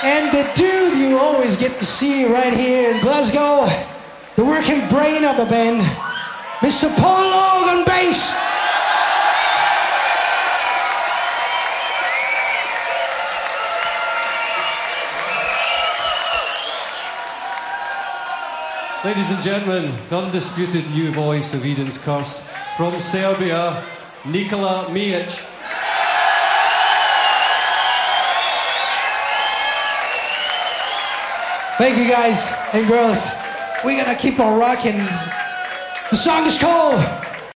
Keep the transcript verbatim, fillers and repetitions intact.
And the dude you always get to see right here in Glasgow, the working brain of the band, Mister Paul Logue on bass. Ladies and gentlemen, the undisputed new voice of Eden's Curse from Serbia, Nikola Mijic. Thank you guys and girls. We're gonna keep on rocking. The song is called